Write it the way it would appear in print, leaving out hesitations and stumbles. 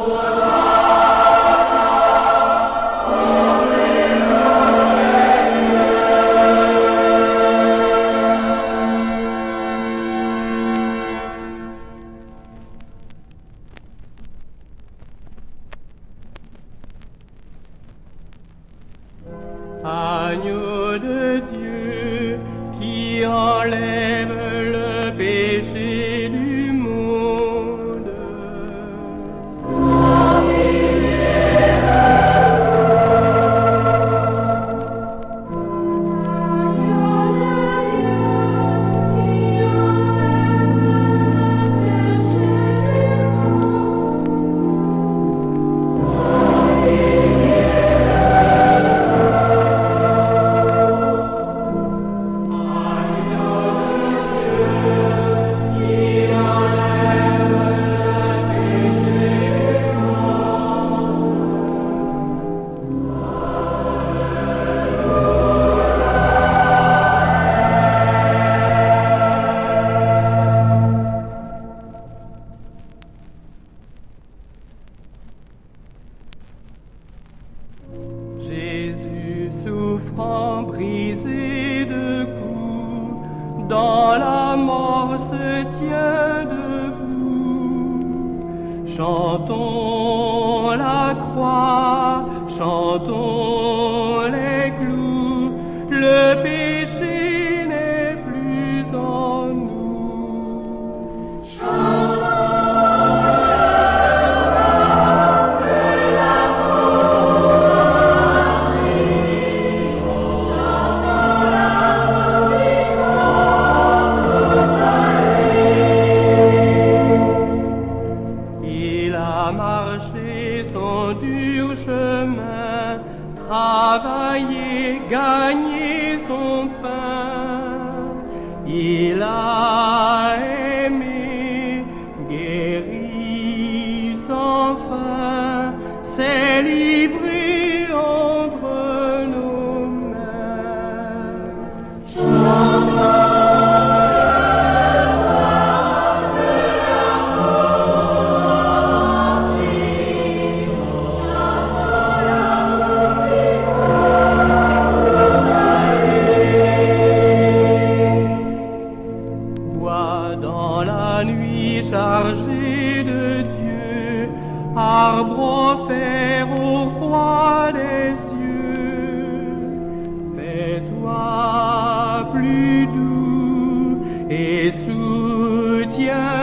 Agneau de Dieu qui enlève le péché du monde. Jésus souffrant, brisé de coups, dans la mort se tient debout. Chantons la croix, chantons les clous, le péché n'est plus en nous. Il a marché son dur chemin, travaillé, gagné son pain. Il a aimé, guéri sans fin, s'est livré entre nos mains. Dans la nuit chargée de Dieu, arbre offert au roi des cieux, fais-toi plus doux et soutiens